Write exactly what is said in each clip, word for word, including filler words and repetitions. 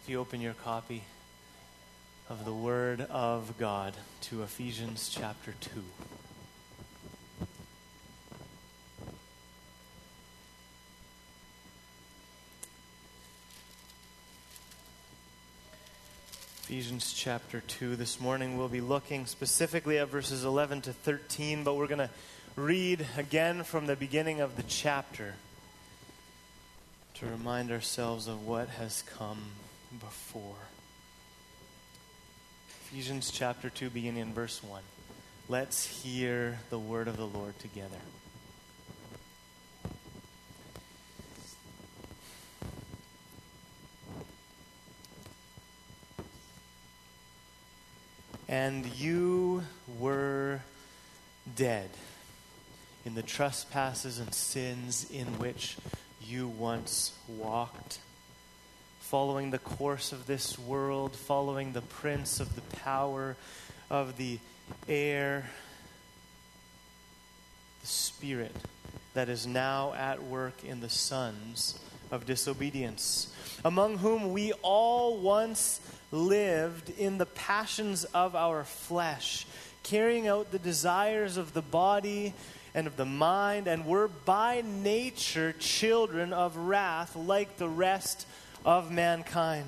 If you open your copy of the Word of God to Ephesians chapter two. Ephesians chapter two. This morning we'll be looking specifically at verses eleven to thirteen, but we're going to read again from the beginning of the chapter to remind ourselves of what has come before. Ephesians chapter two, beginning in verse one. Let's hear the word of the Lord together. And you were dead in the trespasses and sins in which you once walked, following the course of this world, following the prince of the power of the air, the spirit that is now at work in the sons of disobedience, among whom we all once lived in the passions of our flesh, carrying out the desires of the body and of the mind, and were by nature children of wrath like the rest of mankind.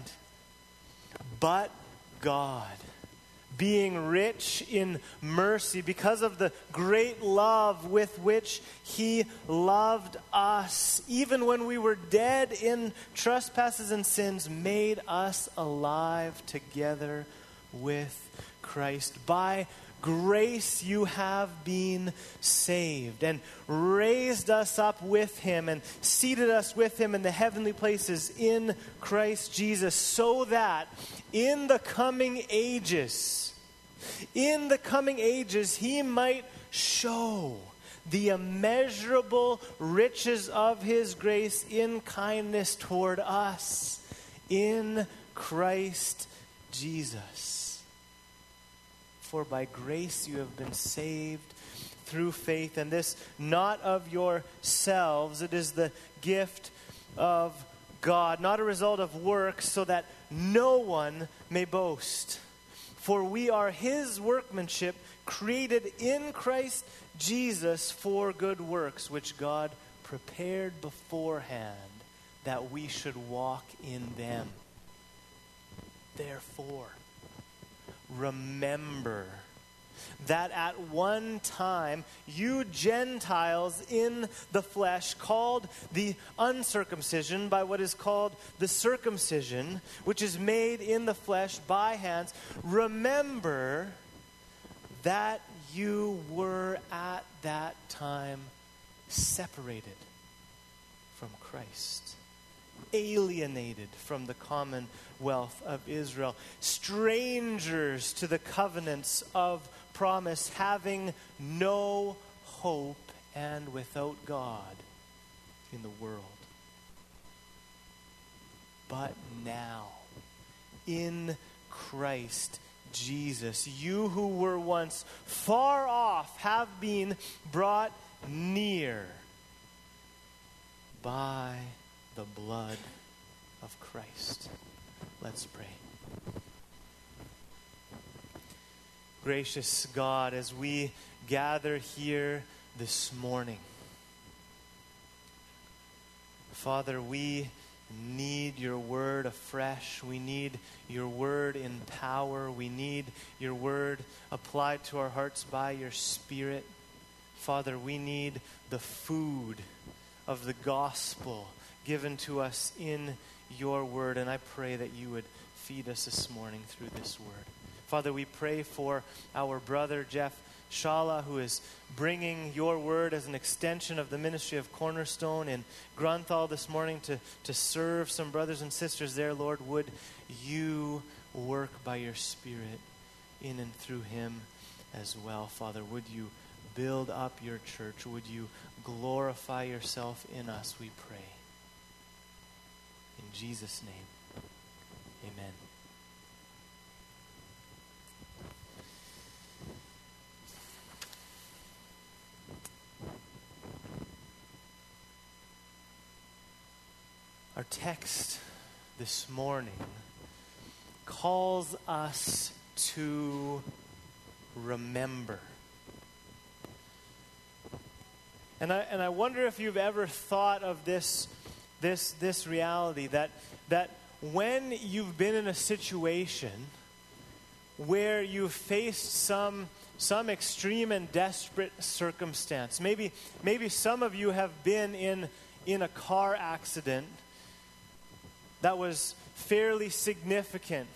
But God, being rich in mercy, because of the great love with which He loved us, even when we were dead in trespasses and sins, made us alive together with Christ. By grace you have been saved, and raised us up with Him, and seated us with Him in the heavenly places in Christ Jesus, so that in the coming ages, in the coming ages, He might show the immeasurable riches of His grace in kindness toward us in Christ Jesus. For by grace you have been saved through faith, and this not of yourselves. It is the gift of God, not a result of works, so that no one may boast. For we are His workmanship, created in Christ Jesus for good works, which God prepared beforehand that we should walk in them. Therefore, remember that at one time you Gentiles in the flesh, called the uncircumcision by what is called the circumcision, which is made in the flesh by hands, remember that you were at that time separated from Christ, alienated from the commonwealth of Israel, strangers to the covenants of promise, having no hope and without God in the world. But now, in Christ Jesus, you who were once far off have been brought near by the blood of Christ. Let's pray. Gracious God, as we gather here this morning, Father, we need your word afresh. We need your word in power. We need your word applied to our hearts by your Spirit. Father, we need the food of the gospel given to us in your word, and I pray that you would feed us this morning through this word. Father, we pray for our brother Jeff Shala, who is bringing your word as an extension of the ministry of Cornerstone in Grunthal this morning to, to serve some brothers and sisters there. Lord, would you work by your Spirit in and through him as well. Father, would you build up your church? Would you glorify yourself in us, we pray. In Jesus' name, amen. Our text this morning calls us to remember. And I and I wonder if you've ever thought of this this this reality that that when you've been in a situation where you've faced some some extreme and desperate circumstance. Maybe maybe some of you have been in in a car accident that was fairly significant.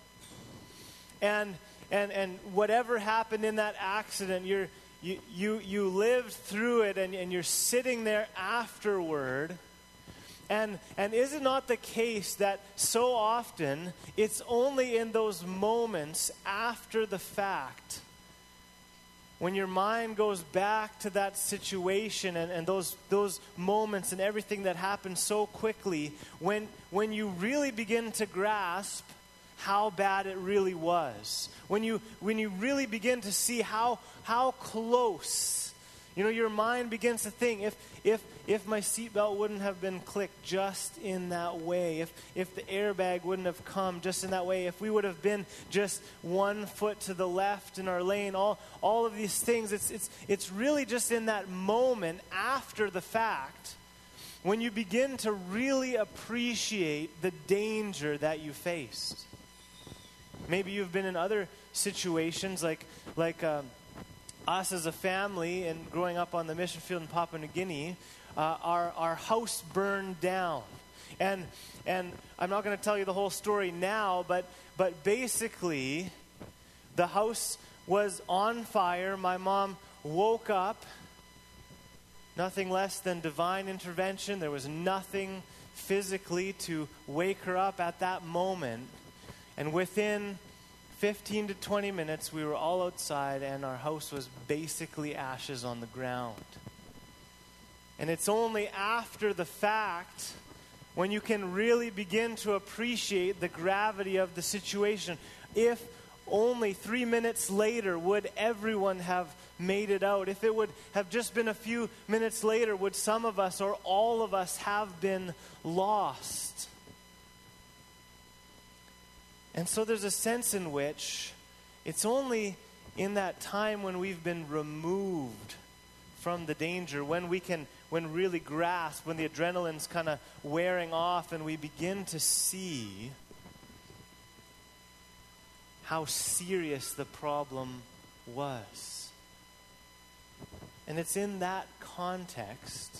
And and and whatever happened in that accident, you're you you you lived through it, and, and you're sitting there afterward. And and is it not the case that so often it's only in those moments after the fact, when your mind goes back to that situation and, and those those moments and everything that happened so quickly, when when you really begin to grasp how bad it really was, when you when you really begin to see how how close, you know, your mind begins to think, if if if my seatbelt wouldn't have been clicked just in that way, if if the airbag wouldn't have come just in that way, if we would have been just one foot to the left in our lane, all all of these things, it's it's it's really just in that moment after the fact when you begin to really appreciate the danger that you faced. Maybe you've been in other situations like like um, us as a family and growing up on the mission field in Papua New Guinea. Uh, our our house burned down, and and I'm not going to tell you the whole story now, but but basically, the house was on fire. My mom woke up. Nothing less than divine intervention. There was nothing physically to wake her up at that moment, and within fifteen to twenty minutes, we were all outside, and our house was basically ashes on the ground. And it's only after the fact when you can really begin to appreciate the gravity of the situation. If only three minutes later would everyone have made it out? If it would have just been a few minutes later, would some of us or all of us have been lost? And so there's a sense in which it's only in that time when we've been removed from the danger, when we can, when really grasp, when the adrenaline's kind of wearing off and we begin to see how serious the problem was. And it's in that context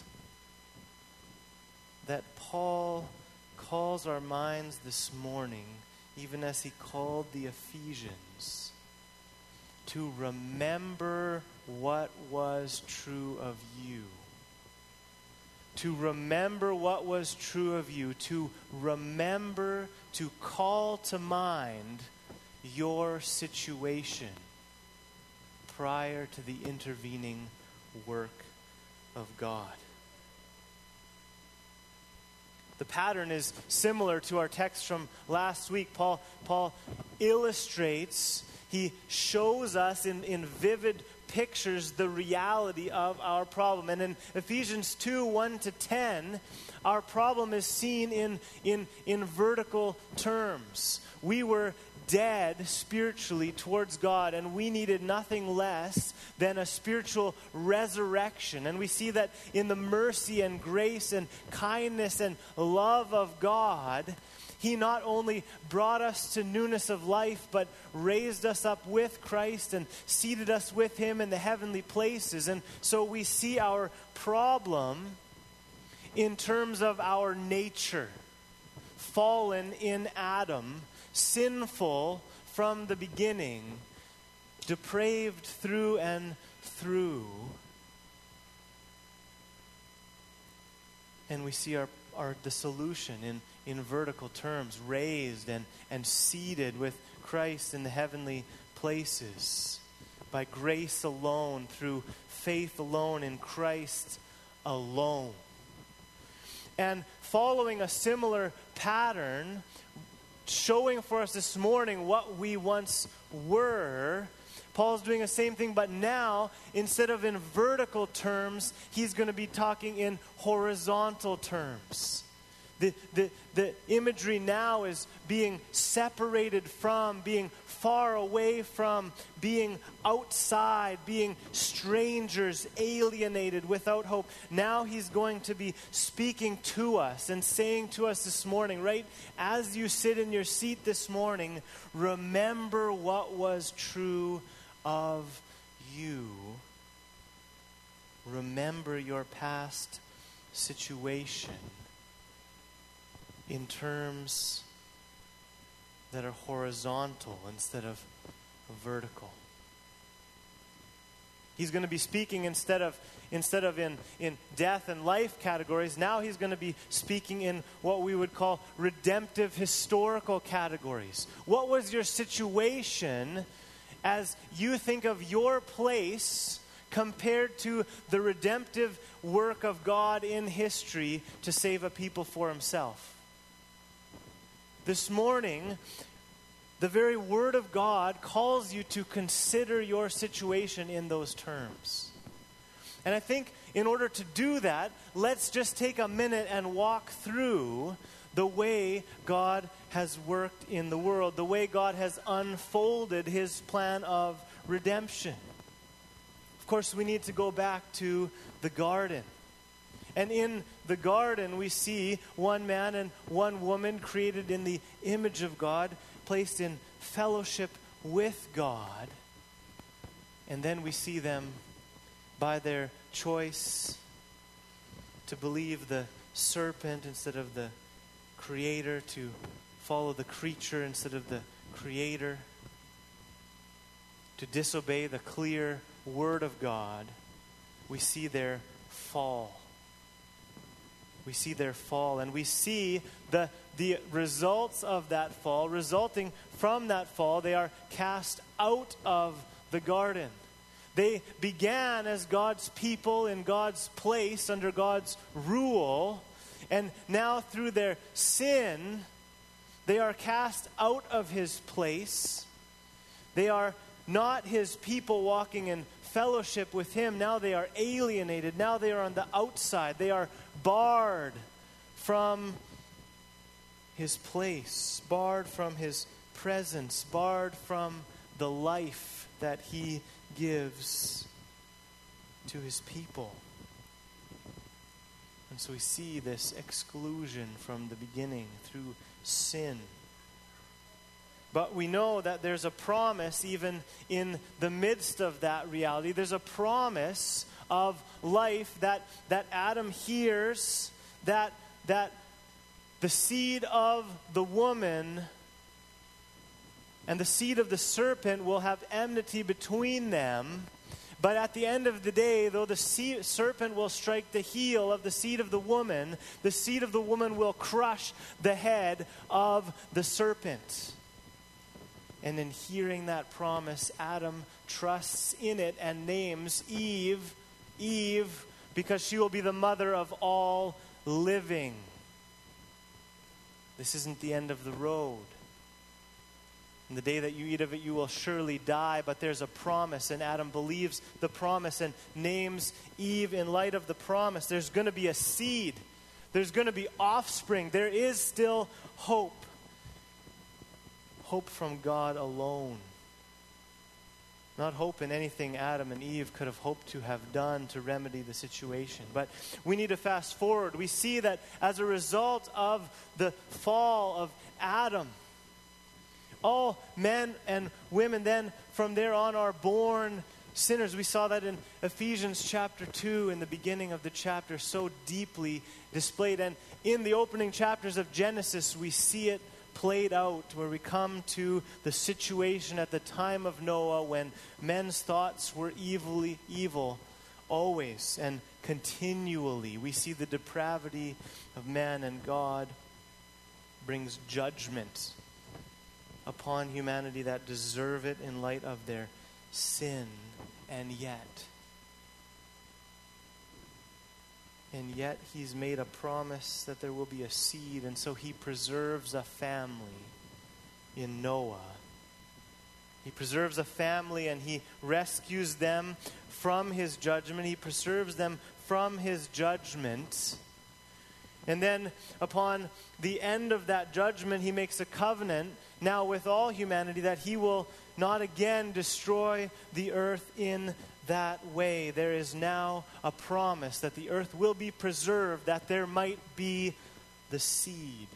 that Paul calls our minds this morning, even as he called the Ephesians, to remember what was true of you. To remember what was true of you. To remember, to call to mind your situation prior to the intervening work of God. The pattern is similar to our text from last week. Paul, Paul illustrates, he shows us in, in vivid pictures the reality of our problem. And in Ephesians two, one to ten, our problem is seen in, in, in vertical terms. We were dead spiritually towards God, and we needed nothing less than a spiritual resurrection. And we see that in the mercy and grace and kindness and love of God, He not only brought us to newness of life, but raised us up with Christ and seated us with Him in the heavenly places. And so we see our problem in terms of our nature, fallen in Adam, sinful from the beginning, depraved through and through. And we see our, our the solution in, in vertical terms, raised and, and seated with Christ in the heavenly places, by grace alone, through faith alone, in Christ alone. And following a similar pattern, showing for us this morning what we once were, Paul's doing the same thing, but now, instead of in vertical terms, he's going to be talking in horizontal terms. The, the, the imagery now is being separated from, being far away from, being outside, being strangers, alienated, without hope. Now he's going to be speaking to us and saying to us this morning, right as you sit in your seat this morning, remember what was true of you. Remember your past situation in terms that are horizontal instead of vertical. He's going to be speaking instead of instead of in, in death and life categories. Now he's going to be speaking in what we would call redemptive historical categories. What was your situation as you think of your place compared to the redemptive work of God in history to save a people for himself? This morning, the very Word of God calls you to consider your situation in those terms. And I think in order to do that, let's just take a minute and walk through the way God has worked in the world, the way God has unfolded his plan of redemption. Of course, we need to go back to the garden. And in the garden, we see one man and one woman created in the image of God, placed in fellowship with God. And then we see them, by their choice to believe the serpent instead of the Creator, to follow the creature instead of the Creator, to disobey the clear Word of God, we see their fall. We see their fall, and we see the, the results of that fall. Resulting from that fall, they are cast out of the garden. They began as God's people in God's place, under God's rule, and now through their sin, they are cast out of his place. They are not his people walking in fellowship with him. Now they are alienated. Now they are on the outside. They are barred from his place, barred from his presence, barred from the life that he gives to his people. And so we see this exclusion from the beginning through sin. But we know that there's a promise even in the midst of that reality. There's a promise of life that, that Adam hears, that, that the seed of the woman and the seed of the serpent will have enmity between them. But at the end of the day, though the seed, serpent will strike the heel of the seed of the woman, the seed of the woman will crush the head of the serpent. And in hearing that promise, Adam trusts in it and names Eve, Eve, because she will be the mother of all living. This isn't the end of the road. In the day that you eat of it, you will surely die. But there's a promise, and Adam believes the promise and names Eve in light of the promise. There's going to be a seed. There's going to be offspring. There is still hope. Hope from God alone. Not hope in anything Adam and Eve could have hoped to have done to remedy the situation. But we need to fast forward. We see that as a result of the fall of Adam, all men and women then from there on are born sinners. We saw that in Ephesians chapter two, in the beginning of the chapter, so deeply displayed. And in the opening chapters of Genesis, we see it played out, where we come to the situation at the time of Noah when men's thoughts were evilly evil always and continually. We see the depravity of man, and God brings judgment upon humanity that deserve it in light of their sin. And yet, and yet he's made a promise that there will be a seed, and so he preserves a family in Noah. He preserves a family, and he rescues them from his judgment. He preserves them from his judgment. And then upon the end of that judgment, he makes a covenant now with all humanity that he will not again destroy the earth in that way. There is now a promise that the earth will be preserved, that there might be the seed.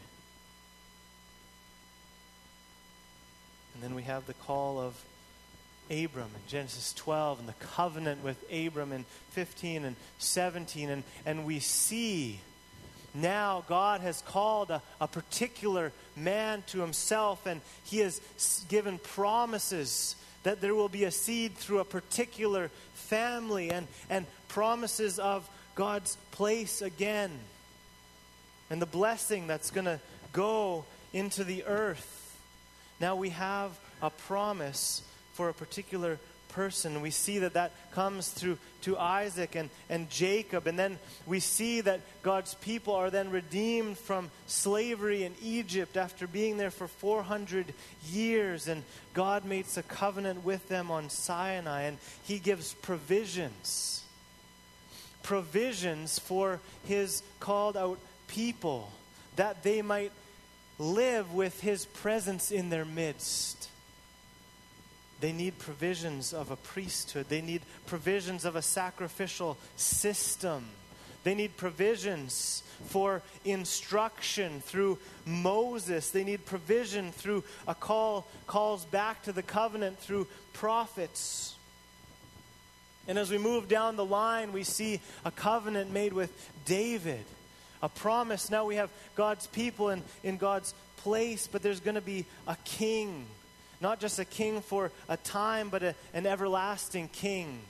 And then we have the call of Abram in Genesis twelve, and the covenant with Abram in fifteen and seventeen. And, and we see now God has called a, a particular man to himself, and he has given promises that there will be a seed through a particular family, and, and promises of God's place again, and the blessing that's going to go into the earth. Now we have a promise for a particular person. We see that that comes through to Isaac and, and Jacob. And then we see that God's people are then redeemed from slavery in Egypt after being there for four hundred years. And God makes a covenant with them on Sinai, and he gives provisions. Provisions for his called out people, that they might live with his presence in their midst. They need provisions of a priesthood. They need provisions of a sacrificial system. They need provisions for instruction through Moses. They need provision through a call, calls back to the covenant through prophets. And as we move down the line, we see a covenant made with David. A promise. Now we have God's people in, in God's place, but there's going to be a king. Not just a king for a time, but a, an everlasting king.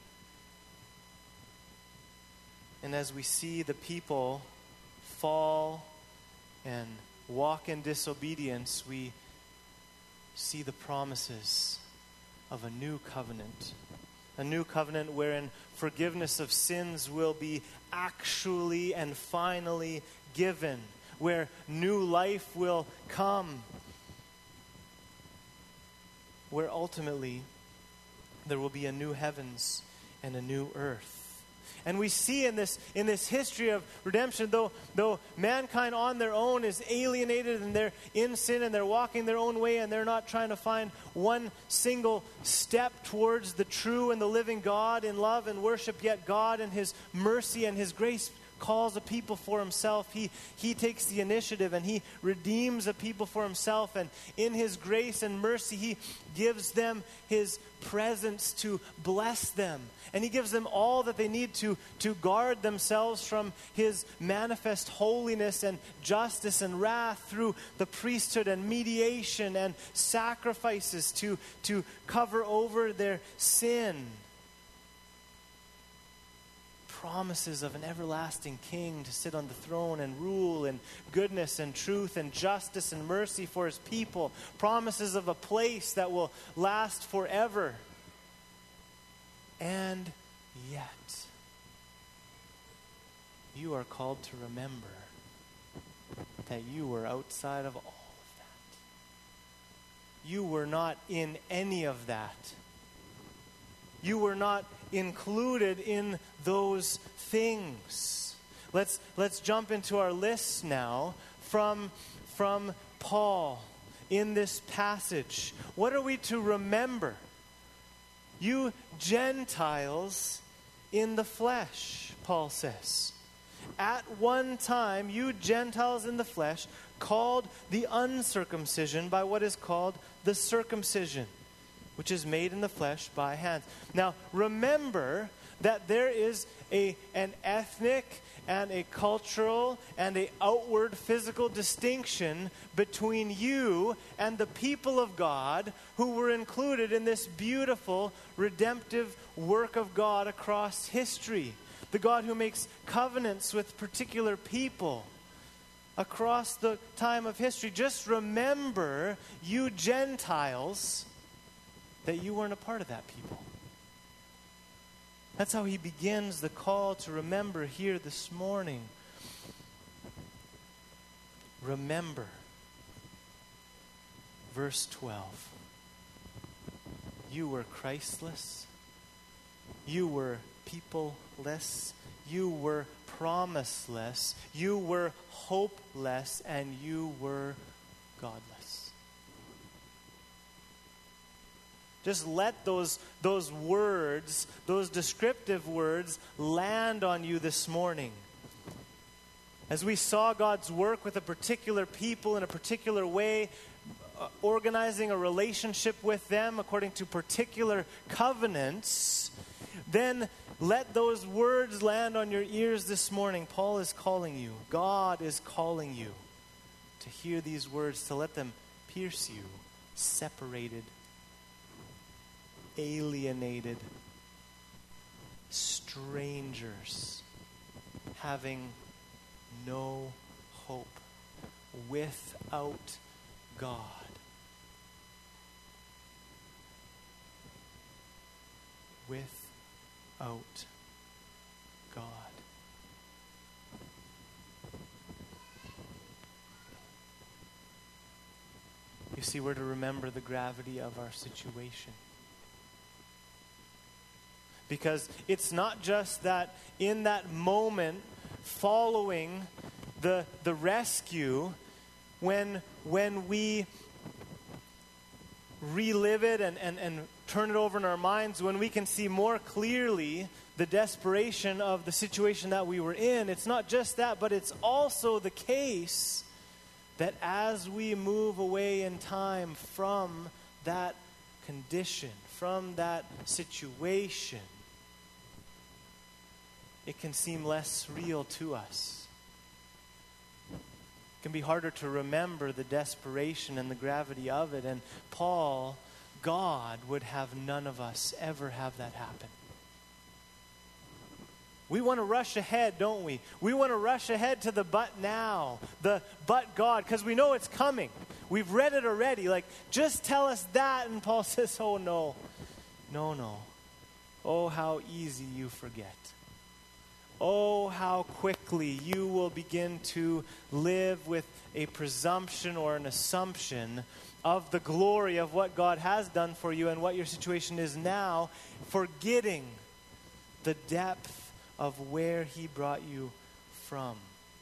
And as we see the people fall and walk in disobedience, we see the promises of a new covenant. A new covenant wherein forgiveness of sins will be actually and finally given. Where new life will come. Where ultimately there will be a new heavens and a new earth. And we see in this in this history of redemption, though though mankind on their own is alienated and they're in sin and they're walking their own way and they're not trying to find one single step towards the true and the living God in love and worship, yet God in his mercy and his grace calls a people for himself. He, he takes the initiative and he redeems a people for himself. And in his grace and mercy, he gives them his presence to bless them. And he gives them all that they need to, to guard themselves from his manifest holiness and justice and wrath through the priesthood and mediation and sacrifices to, to cover over their sin. Promises of an everlasting king to sit on the throne and rule in goodness and truth and justice and mercy for his people. Promises of a place that will last forever. And yet, you are called to remember that you were outside of all of that. You were not in any of that. You were not included in those things. Let's let's jump into our list now from, from Paul in this passage. What are we to remember? You Gentiles in the flesh, Paul says. At one time, you Gentiles in the flesh, called the uncircumcision by what is called the circumcision, which is made in the flesh by hands. Now, remember that there is a, an ethnic and a cultural and a outward physical distinction between you and the people of God who were included in this beautiful redemptive work of God across history. The God who makes covenants with particular people across the time of history. Just remember, you Gentiles, that you weren't a part of that people. That's how he begins the call to remember here this morning. Remember. Verse twelve. You were Christless. You were peopleless. You were promiseless, you were hopeless, and you were godless. Just let those, those words, those descriptive words, land on you this morning. As we saw God's work with a particular people in a particular way, uh, organizing a relationship with them according to particular covenants, then let those words land on your ears this morning. Paul is calling you. God is calling you to hear these words, to let them pierce you, separated, alienated, strangers, having no hope, without God. Without God. You see, we're to remember the gravity of our situation. Because it's not just that in that moment following the, the rescue, when, when we relive it and, and, and turn it over in our minds, when we can see more clearly the desperation of the situation that we were in, it's not just that, but it's also the case that as we move away in time from that condition, from that situation, it can seem less real to us. It can be harder to remember the desperation and the gravity of it. And Paul, God would have none of us ever have that happen. We want to rush ahead, don't we? We want to rush ahead to the but now, the but God, because we know it's coming. We've read it already. Like, just tell us that. And Paul says, oh no, no, no. Oh, how easy you forget. Oh, how quickly you will begin to live with a presumption or an assumption of the glory of what God has done for you and what your situation is now, forgetting the depth of where He brought you from.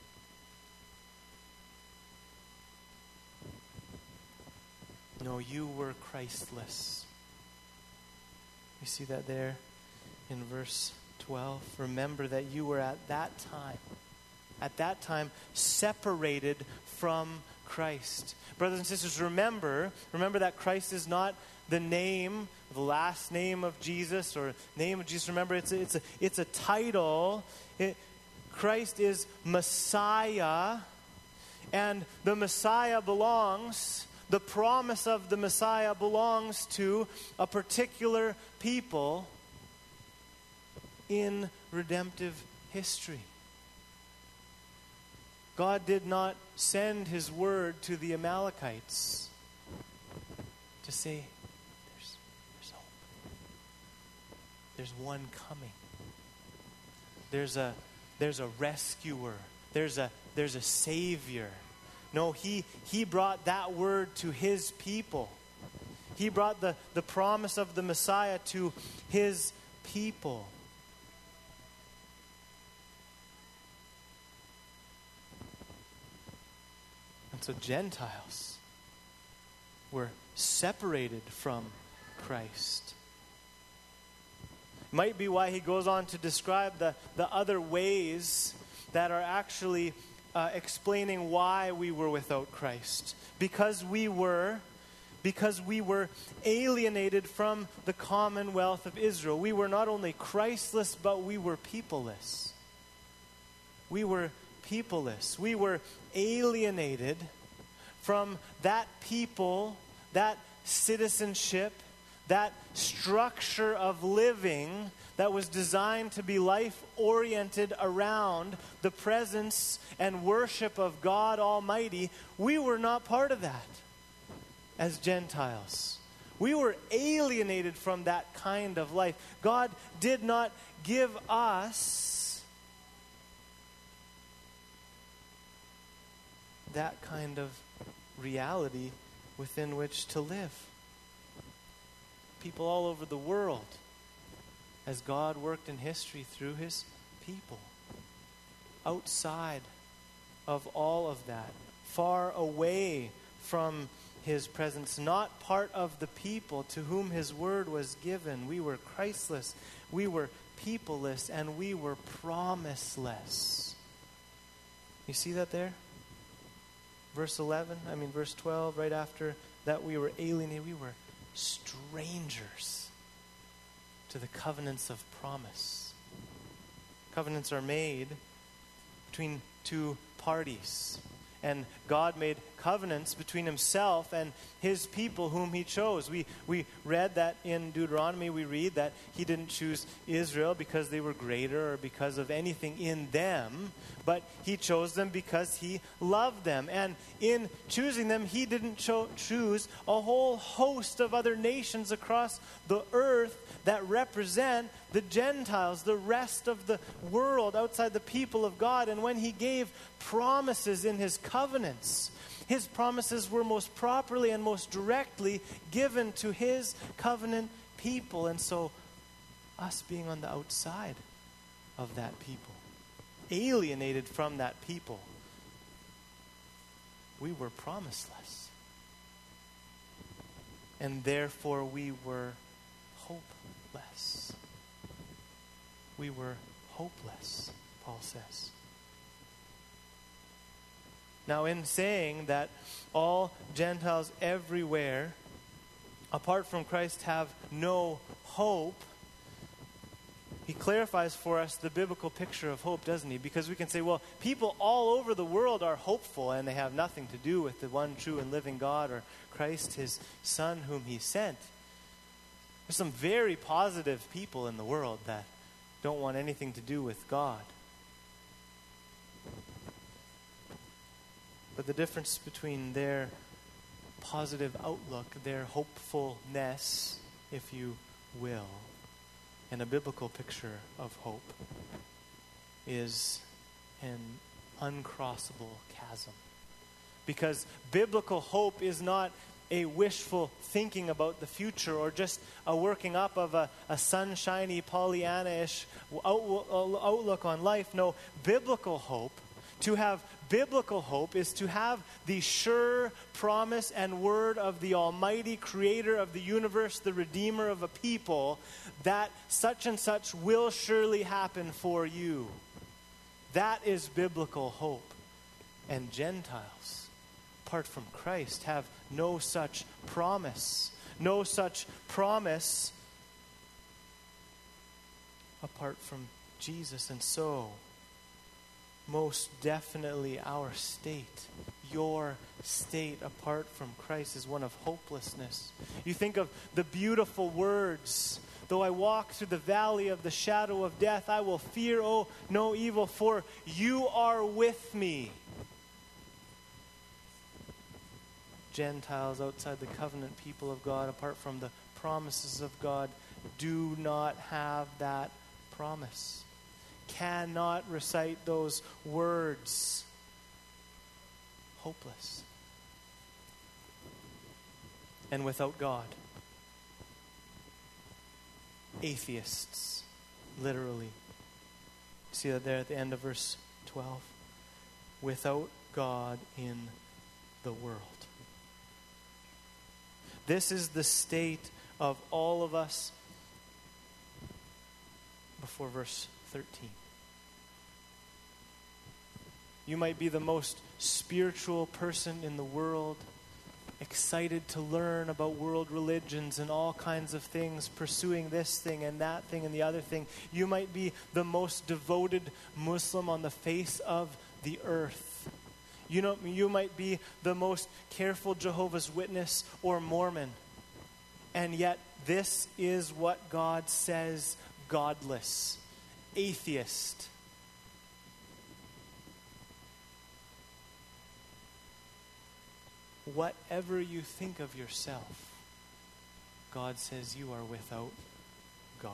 No, you were Christless. You see that there in verse twelve. Remember that you were at that time, at that time, separated from Christ. Brothers and sisters, remember, remember that Christ is not the name, the last name of Jesus or name of Jesus. Remember, it's a, it's a, it's a title. It, Christ is Messiah, and the Messiah belongs, the promise of the Messiah belongs to a particular people in redemptive history. God did not send His word to the Amalekites to say, there's, there's hope. There's one coming. There's a, there's a rescuer. There's a, there's a savior. No, he, he brought that word to His people. He brought the, the promise of the Messiah to His people. And so Gentiles were separated from Christ. Might be why he goes on to describe the, the other ways that are actually uh, explaining why we were without Christ. Because we were, because we were alienated from the commonwealth of Israel. We were not only Christless, but we were peopleless. We were peopleless. We were alienated from that people, that citizenship, that structure of living that was designed to be life-oriented around the presence and worship of God Almighty. We were not part of that as Gentiles. We were alienated from that kind of life. God did not give us that kind of reality within which to live. People all over the world, as God worked in history through His people. outside of all of that, far away from his presence, not part of the people to whom his word was given. We were Christless, we were peopleless, and we were promiseless. You see that there? Verse eleven, I mean verse twelve, right after that we were alienated, we were strangers to the covenants of promise. Covenants are made between two parties. And God made covenants between himself and his people whom he chose. We we read that in Deuteronomy. We read that he didn't choose Israel because they were greater or because of anything in them, but he chose them because he loved them. And in choosing them, he didn't cho- choose a whole host of other nations across the earth that represent the Gentiles, the rest of the world outside the people of God. And when he gave promises in his covenants, his promises were most properly and most directly given to his covenant people. And so us being on the outside of that people, alienated from that people, we were promiseless. And therefore we were hopeless. We were hopeless, Paul says. Now, in saying that all Gentiles everywhere, apart from Christ, have no hope, he clarifies for us the biblical picture of hope, doesn't he? Because we can say, well, people all over the world are hopeful and they have nothing to do with the one true and living God or Christ, his Son, whom he sent. There's some very positive people in the world that don't want anything to do with God. But the difference between their positive outlook, their hopefulness, if you will, and a biblical picture of hope is an uncrossable chasm. Because biblical hope is not a wishful thinking about the future or just a working up of a, a sunshiny, Pollyanna-ish outlook on life. No, biblical hope, to have biblical hope is to have the sure promise and word of the Almighty Creator of the universe, the Redeemer of a people, that such and such will surely happen for you. That is biblical hope. And Gentiles, apart from Christ, have no such promise. No such promise apart from Jesus. And so, most definitely our state, your state apart from Christ, is one of hopelessness. You think of the beautiful words, though I walk through the valley of the shadow of death, I will fear oh, no evil, for you are with me. Gentiles outside the covenant people of God, apart from the promises of God, do not have that promise. Cannot recite those words. Hopeless. And without God. Atheists, literally. See that there at the end of verse twelve? Without God in the world. This is the state of all of us before verse thirteen. You might be the most spiritual person in the world, excited to learn about world religions and all kinds of things, pursuing this thing and that thing and the other thing. You might be the most devoted Muslim on the face of the earth. You know, you might be the most careful Jehovah's Witness or Mormon. And yet, this is what God says: godless, atheist. Whatever you think of yourself, God says you are without God.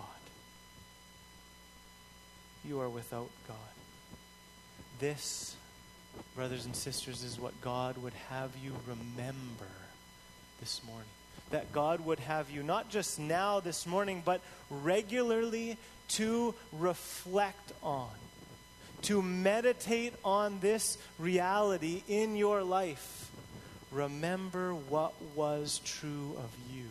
You are without God. This, brothers and sisters, is what God would have you remember this morning. That God would have you not just now this morning, but regularly to reflect on, to meditate on this reality in your life, remember what was true of you.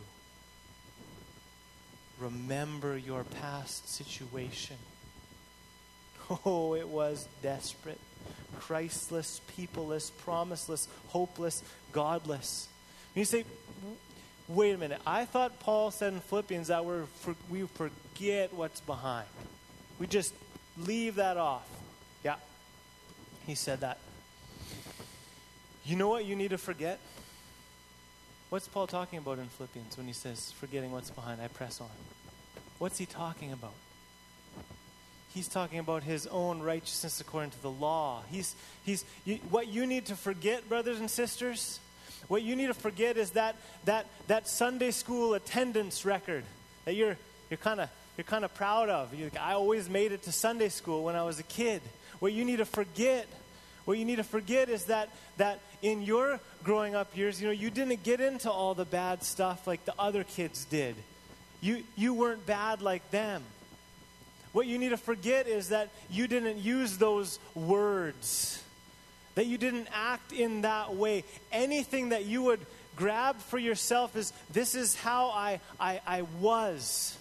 Remember your past situation. Oh, it was desperate, Christless, peopleless, promiseless, hopeless, godless. You say, wait a minute, I thought Paul said in Philippians that we're for, we forget what's behind. We just leave that off. Yeah, he said that. You know what you need to forget? What's Paul talking about in Philippians when he says, forgetting what's behind, I press on? What's he talking about? He's talking about his own righteousness according to the law. He's, he's, you, what you need to forget, brothers and sisters, what you need to forget is that that that Sunday school attendance record that you're you're kind of you're kind of proud of. You're like, I always made it to Sunday school when I was a kid. What you need to forget, what you need to forget is that that in your growing up years, you know, you didn't get into all the bad stuff like the other kids did. You you weren't bad like them. What you need to forget is that you didn't use those words, that you didn't act in that way. Anything that you would grab for yourself is, this is how I, I, I was.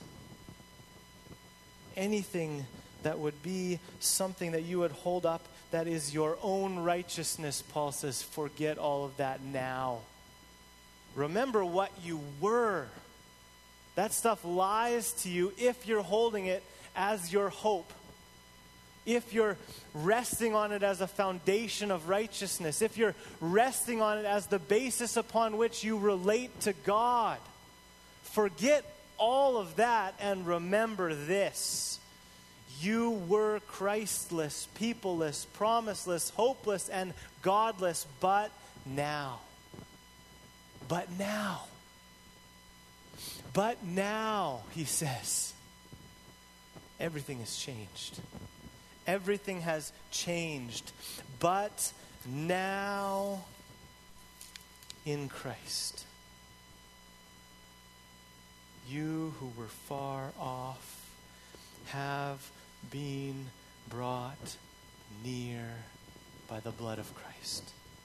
Anything that would be something that you would hold up that is your own righteousness, Paul says, forget all of that now. Remember what you were. That stuff lies to you if you're holding it as your hope. If you're resting on it as a foundation of righteousness, if you're resting on it as the basis upon which you relate to God, forget all of that and remember this. You were Christless, peopleless, promiseless, hopeless, and godless, but now. But now. But now, he says, everything has changed. Everything has changed. But now in Christ, you who were far off have been brought near by the blood of Christ.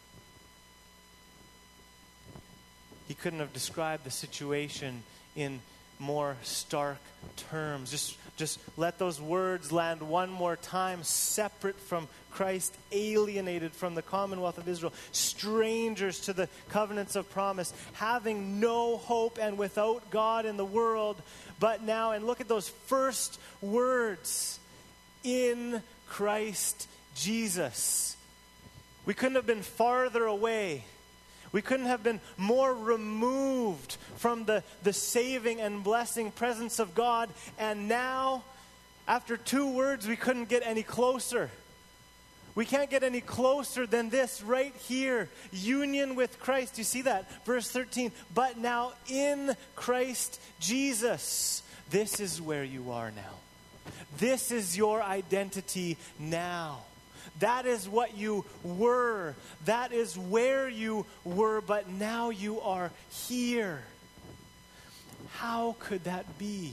He couldn't have described the situation in more stark terms. Just, just let those words land one more time. Separate from Christ, alienated from the commonwealth of Israel, strangers to the covenants of promise, having no hope and without God in the world. But now, and look at those first words, in Christ Jesus. We couldn't have been farther away. We couldn't have been more removed from the, the saving and blessing presence of God. And now, after two words, we couldn't get any closer. We can't get any closer than this right here. Union with Christ. You see that? Verse thirteen. But now in Christ Jesus. This is where you are now. This is your identity now. That is what you were. That is where you were, but now you are here. How could that be?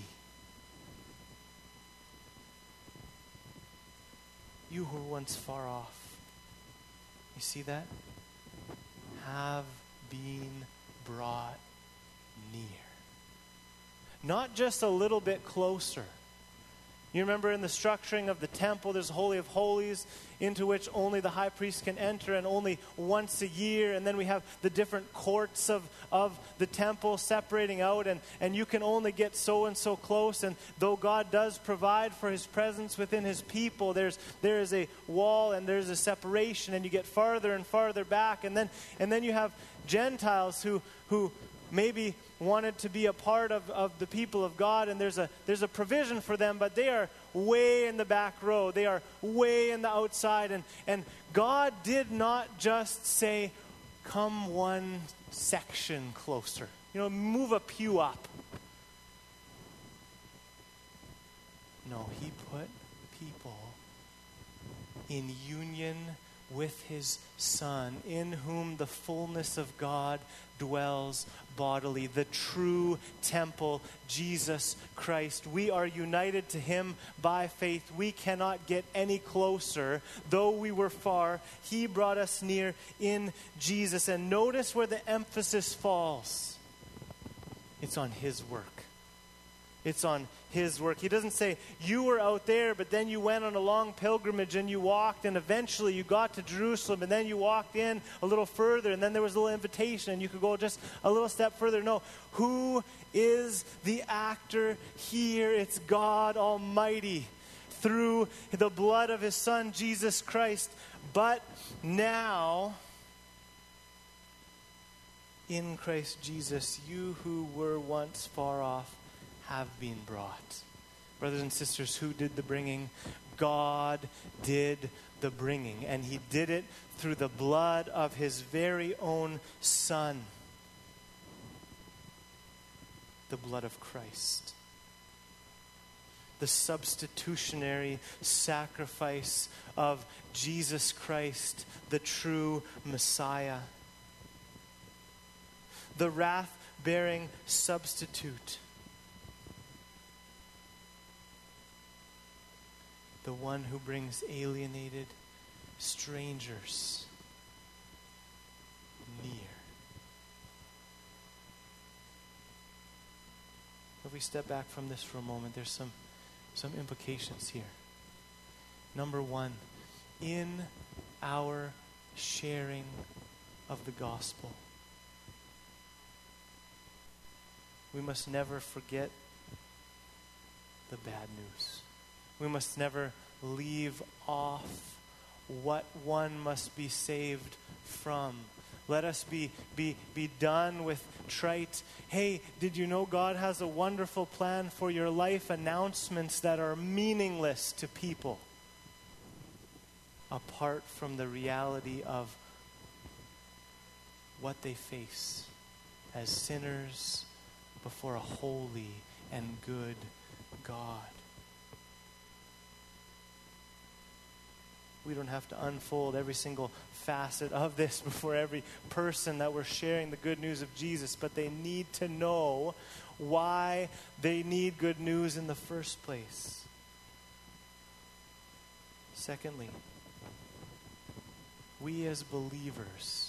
You who were once far off. You see that? Have been brought near. Not just a little bit closer. You remember in the structuring of the temple, there's a Holy of Holies into which only the high priest can enter, and only once a year. And then we have the different courts of, of the temple separating out, and, and you can only get so and so close. And though God does provide for his presence within his people, there's there is a wall and there's a separation, and you get farther and farther back. And then and then you have Gentiles who who maybe wanted to be a part of, of the people of God, and there's a there's a provision for them, but they are way in the back row. They are way in the outside. And, and God did not just say, come one section closer. You know, move a pew up. No, he put people in union with his Son, in whom the fullness of God dwells bodily, the true temple, Jesus Christ. We are united to him by faith. We cannot get any closer. Though we were far, he brought us near in Jesus. And notice where the emphasis falls. It's on his work. It's on his work. He doesn't say, you were out there, but then you went on a long pilgrimage and you walked, and eventually you got to Jerusalem, and then you walked in a little further, and then there was a little invitation, and you could go just a little step further. No. Who is the actor here? It's God Almighty through the blood of his Son, Jesus Christ. But now, in Christ Jesus, you who were once far off have been brought. Brothers and sisters, who did the bringing? God did the bringing. And he did it through the blood of his very own Son. The blood of Christ. The substitutionary sacrifice of Jesus Christ, the true Messiah. The wrath-bearing substitute. The one who brings alienated strangers near. If we step back from this for a moment, there's some, some implications here. Number one, in our sharing of the gospel, we must never forget the bad news. We must never leave off what one must be saved from. Let us be, be, be done with trite, hey, did you know God has a wonderful plan for your life? Announcements that are meaningless to people apart from the reality of what they face as sinners before a holy and good God. We don't have to unfold every single facet of this before every person that we're sharing the good news of Jesus, but they need to know why they need good news in the first place. Secondly, we as believers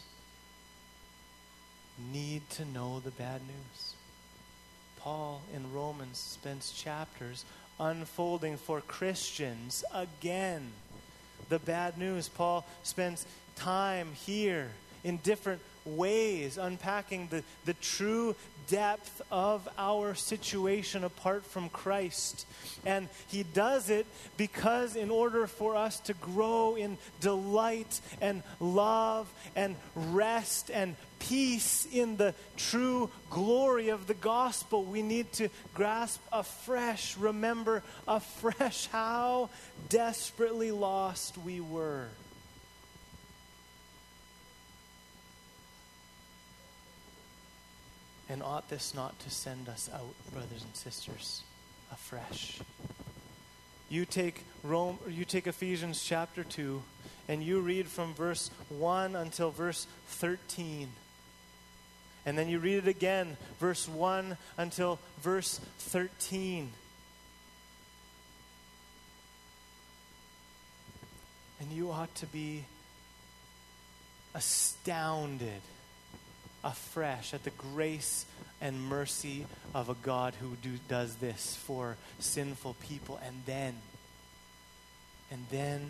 need to know the bad news. Paul in Romans spends chapters unfolding for Christians again the bad news. Paul spends time here in different ways unpacking the, the true depth of our situation apart from Christ. And he does it because in order for us to grow in delight and love and rest and peace in the true glory of the gospel, we need to grasp afresh, remember afresh how desperately lost we were. And ought this not to send us out, brothers and sisters, afresh? You take Rome, you take Ephesians chapter two, and you read from verse one until verse thirteen. And then you read it again, verse one until verse thirteen. And you ought to be astounded afresh at the grace and mercy of a God who do, does this for sinful people. And then, and then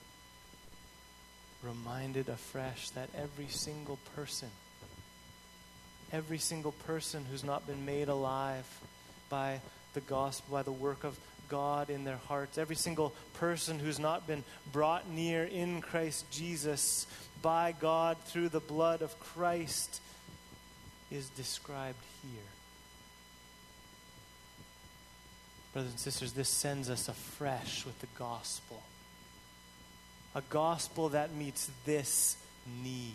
reminded afresh that every single person, every single person who's not been made alive by the gospel, by the work of God in their hearts, every single person who's not been brought near in Christ Jesus by God through the blood of Christ, is described here. Brothers and sisters, this sends us afresh with the gospel. A gospel that meets this need.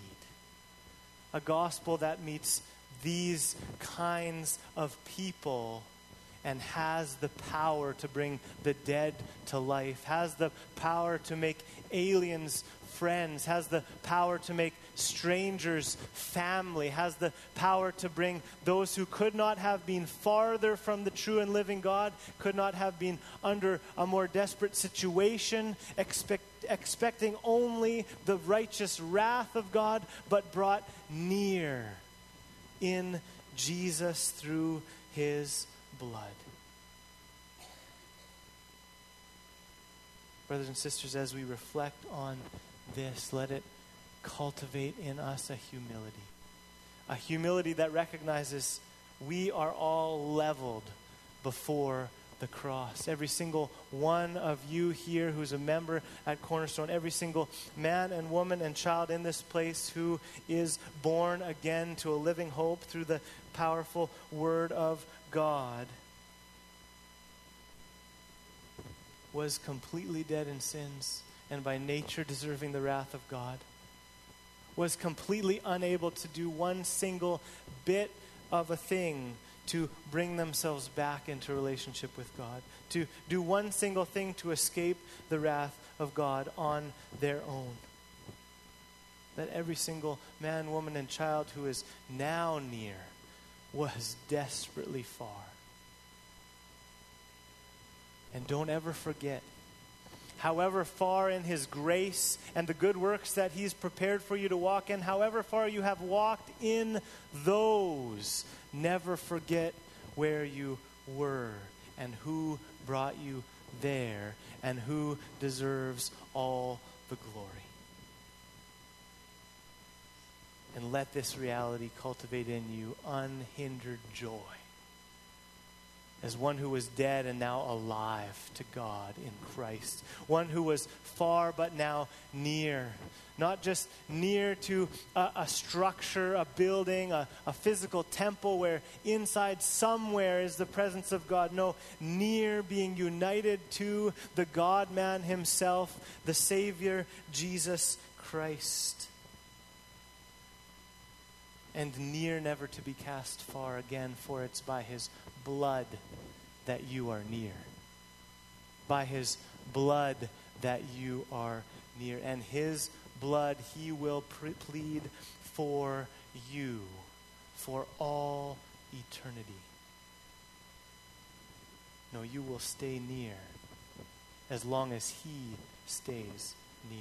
A gospel that meets these kinds of people and has the power to bring the dead to life, has the power to make aliens friends, has the power to make strangers family, has the power to bring those who could not have been farther from the true and living God, could not have been under a more desperate situation, expect, expecting only the righteous wrath of God, but brought near in Jesus through his blood. Brothers and sisters, as we reflect on this, let it cultivate in us a humility. A humility that recognizes we are all leveled before the cross. Every single one of you here who's a member at Cornerstone, every single man and woman and child in this place who is born again to a living hope through the powerful Word of God, was completely dead in sins and by nature deserving the wrath of God, was completely unable to do one single bit of a thing to bring themselves back into relationship with God, to do one single thing to escape the wrath of God on their own. That every single man, woman, and child who is now near was desperately far. And don't ever forget, however far in his grace and the good works that he's prepared for you to walk in, however far you have walked in those, never forget where you were and who brought you there and who deserves all the glory. And let this reality cultivate in you unhindered joy as one who was dead and now alive to God in Christ. One who was far but now near. Not just near to a, a structure, a building, a, a physical temple where inside somewhere is the presence of God. No, near being united to the God-man himself, the Savior, Jesus Christ. And near never to be cast far again, for it's by his blood that you are near. By his blood that you are near. And his blood he will pre- plead for you for all eternity. No, you will stay near as long as he stays near.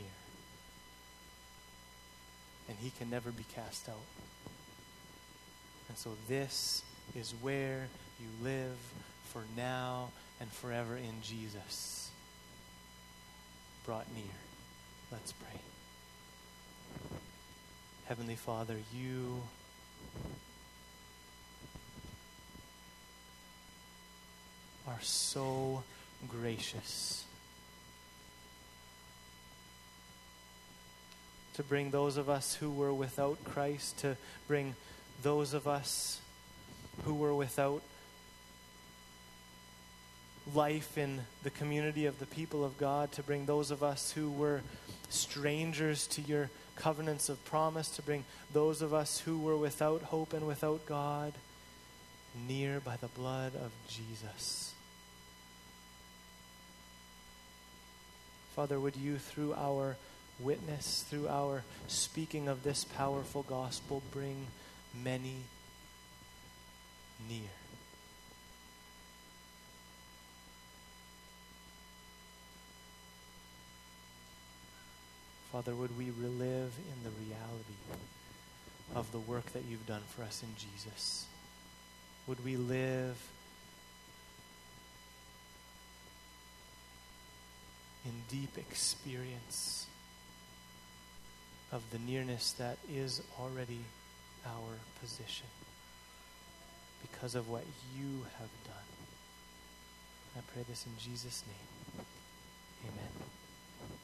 And he can never be cast out. And so this is where you live for now and forever in Jesus. Brought near. Let's pray. Heavenly Father, you are so gracious to bring those of us who were without Christ, to bring those of us who were without life in the community of the people of God, to bring those of us who were strangers to your covenants of promise, to bring those of us who were without hope and without God near by the blood of Jesus. Father, would you, through our witness, through our speaking of this powerful gospel, bring many near. Father, would we relive in the reality of the work that you've done for us in Jesus? Would we live in deep experience of the nearness that is already our position because of what you have done? I pray this in Jesus' name.